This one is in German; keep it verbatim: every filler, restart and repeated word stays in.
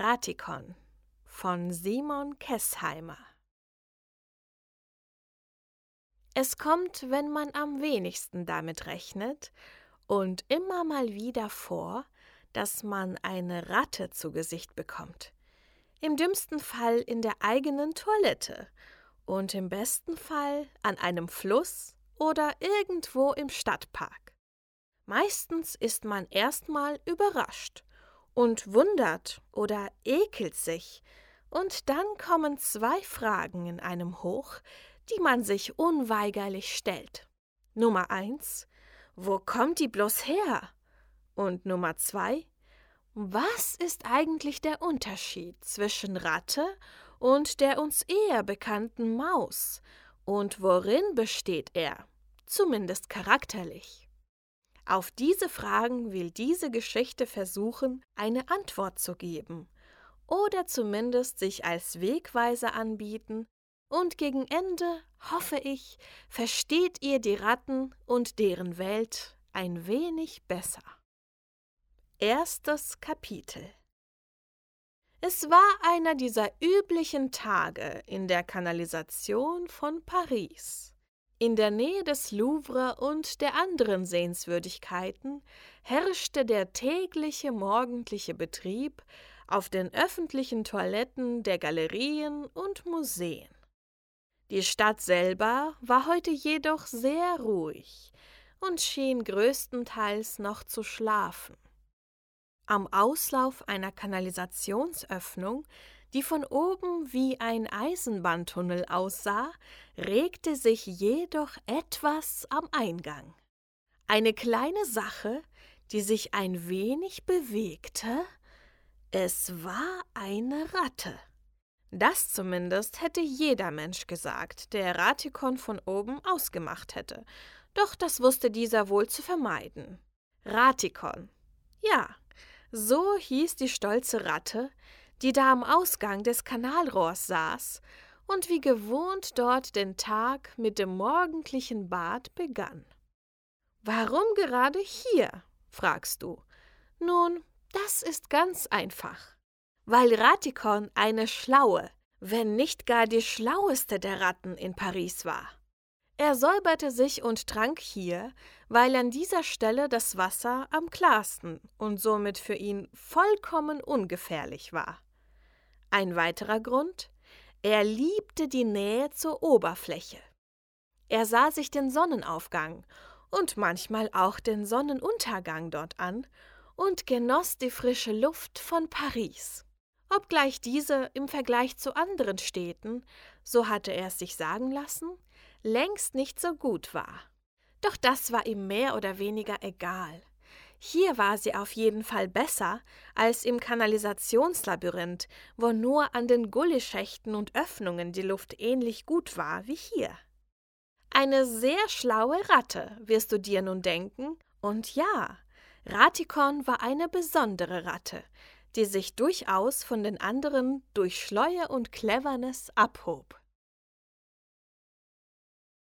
Ratikon von Simon Kesheimer. Es kommt, wenn man am wenigsten damit rechnet, und immer mal wieder vor, dass man eine Ratte zu Gesicht bekommt. Im dümmsten Fall in der eigenen Toilette und im besten Fall an einem Fluss oder irgendwo im Stadtpark. Meistens ist man erstmal überrascht und wundert oder ekelt sich, und dann kommen zwei Fragen in einem hoch, die man sich unweigerlich stellt. Nummer eins: Wo kommt die bloß her? Und Nummer zwei: Was ist eigentlich der Unterschied zwischen Ratte und der uns eher bekannten Maus? Und worin besteht er, zumindest charakterlich? Auf diese Fragen will diese Geschichte versuchen, eine Antwort zu geben oder zumindest sich als Wegweiser anbieten, und gegen Ende, hoffe ich, versteht ihr die Ratten und deren Welt ein wenig besser. Erstes Kapitel. Es war einer dieser üblichen Tage in der Kanalisation von Paris. In der Nähe des Louvre und der anderen Sehenswürdigkeiten herrschte der tägliche morgendliche Betrieb auf den öffentlichen Toiletten der Galerien und Museen. Die Stadt selber war heute jedoch sehr ruhig und schien größtenteils noch zu schlafen. Am Auslauf einer Kanalisationsöffnung, die von oben wie ein Eisenbahntunnel aussah, regte sich jedoch etwas am Eingang. Eine kleine Sache, die sich ein wenig bewegte. Es war eine Ratte. Das zumindest hätte jeder Mensch gesagt, der Ratikon von oben ausgemacht hätte. Doch das wusste dieser wohl zu vermeiden. Ratikon. Ja, so hieß die stolze Ratte, die da am Ausgang des Kanalrohrs saß und wie gewohnt dort den Tag mit dem morgendlichen Bad begann. Warum gerade hier, fragst du? Nun, das ist ganz einfach. Weil Ratikon eine schlaue, wenn nicht gar die schlaueste der Ratten in Paris war. Er säuberte sich und trank hier, weil an dieser Stelle das Wasser am klarsten und somit für ihn vollkommen ungefährlich war. Ein weiterer Grund: Er liebte die Nähe zur Oberfläche. Er sah sich den Sonnenaufgang und manchmal auch den Sonnenuntergang dort an und genoss die frische Luft von Paris. Obgleich diese im Vergleich zu anderen Städten, so hatte er es sich sagen lassen, längst nicht so gut war. Doch das war ihm mehr oder weniger egal. Hier war sie auf jeden Fall besser als im Kanalisationslabyrinth, wo nur an den Gullyschächten und Öffnungen die Luft ähnlich gut war wie hier. Eine sehr schlaue Ratte, wirst du dir nun denken, und ja, Ratikon war eine besondere Ratte, die sich durchaus von den anderen durch Schläue und Cleverness abhob.